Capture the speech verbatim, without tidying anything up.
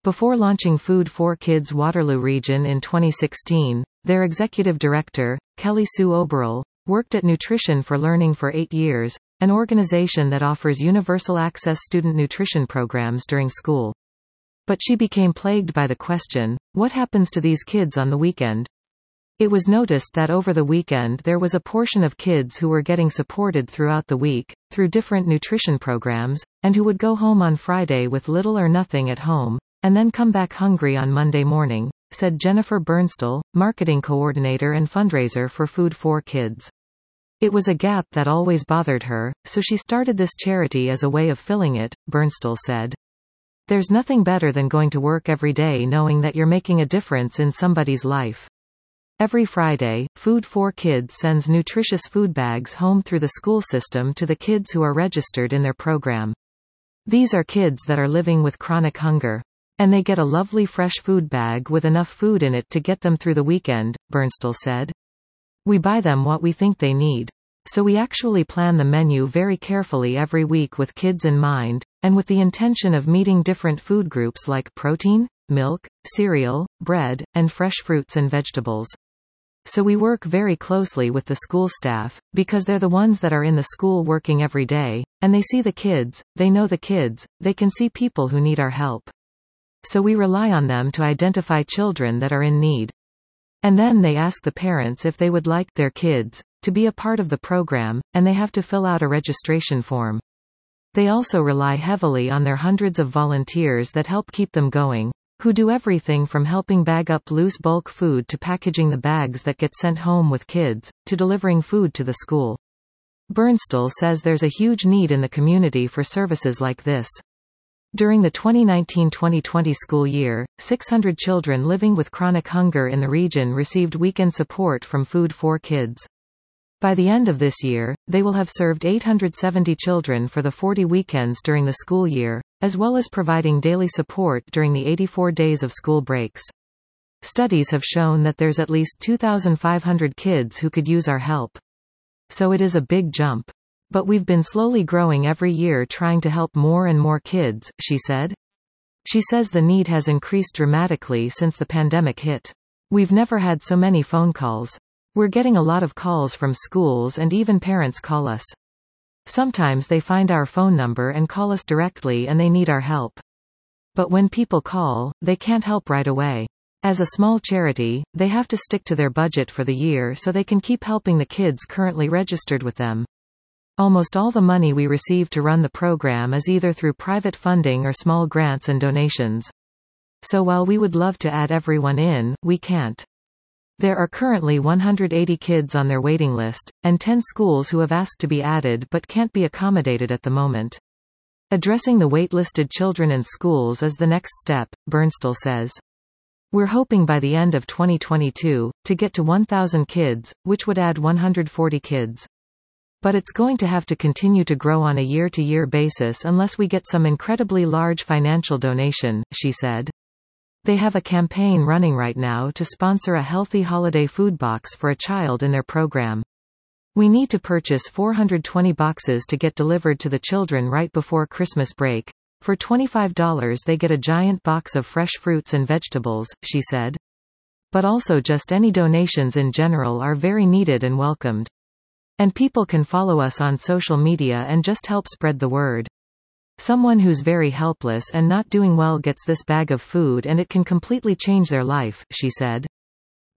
Before launching Food for Kids Waterloo Region in twenty sixteen, their executive director, Kelly Sue Oberl, worked at Nutrition for Learning for eight years, an organization that offers universal access student nutrition programs during school. But she became plagued by the question, what happens to these kids on the weekend? It was noticed that over the weekend there was a portion of kids who were getting supported throughout the week, through different nutrition programs, and who would go home on Friday with little or nothing at home, and then come back hungry on Monday morning, said Jennifer Bernstall, marketing coordinator and fundraiser for Food for Kids. It was a gap that always bothered her, so she started this charity as a way of filling it, Bernstall said. There's nothing better than going to work every day knowing that you're making a difference in somebody's life. Every Friday, Food for Kids sends nutritious food bags home through the school system to the kids who are registered in their program. These are kids that are living with chronic hunger. And they get a lovely fresh food bag with enough food in it to get them through the weekend, Bernstall said. We buy them what we think they need. So we actually plan the menu very carefully every week with kids in mind, and with the intention of meeting different food groups like protein, milk, cereal, bread, and fresh fruits and vegetables. So we work very closely with the school staff, because they're the ones that are in the school working every day, and they see the kids, they know the kids, they can see people who need our help. So we rely on them to identify children that are in need. And then they ask the parents if they would like their kids to be a part of the program, and they have to fill out a registration form. They also rely heavily on their hundreds of volunteers that help keep them going, who do everything from helping bag up loose bulk food to packaging the bags that get sent home with kids, to delivering food to the school. Bernstall says there's a huge need in the community for services like this. During the twenty nineteen twenty twenty school year, six hundred children living with chronic hunger in the region received weekend support from Food for Kids. By the end of this year, they will have served eight hundred seventy children for the forty weekends during the school year, as well as providing daily support during the eighty-four days of school breaks. Studies have shown that there's at least two thousand five hundred kids who could use our help. So it is a big jump. But we've been slowly growing every year trying to help more and more kids, she said. She says the need has increased dramatically since the pandemic hit. We've never had so many phone calls. We're getting a lot of calls from schools and even parents call us. Sometimes they find our phone number and call us directly and they need our help. But when people call, they can't help right away. As a small charity, they have to stick to their budget for the year so they can keep helping the kids currently registered with them. Almost all the money we receive to run the program is either through private funding or small grants and donations. So while we would love to add everyone in, we can't. There are currently one hundred eighty kids on their waiting list, and ten schools who have asked to be added but can't be accommodated at the moment. Addressing the waitlisted children and schools is the next step, Bernstall says. We're hoping by the end of twenty twenty-two, to get to one thousand kids, which would add one hundred forty kids. But it's going to have to continue to grow on a year-to-year basis unless we get some incredibly large financial donation, she said. They have a campaign running right now to sponsor a healthy holiday food box for a child in their program. We need to purchase four hundred twenty boxes to get delivered to the children right before Christmas break. For twenty-five dollars they get a giant box of fresh fruits and vegetables, she said. But also just any donations in general are very needed and welcomed. And people can follow us on social media and just help spread the word. Someone who's very helpless and not doing well gets this bag of food and it can completely change their life, she said.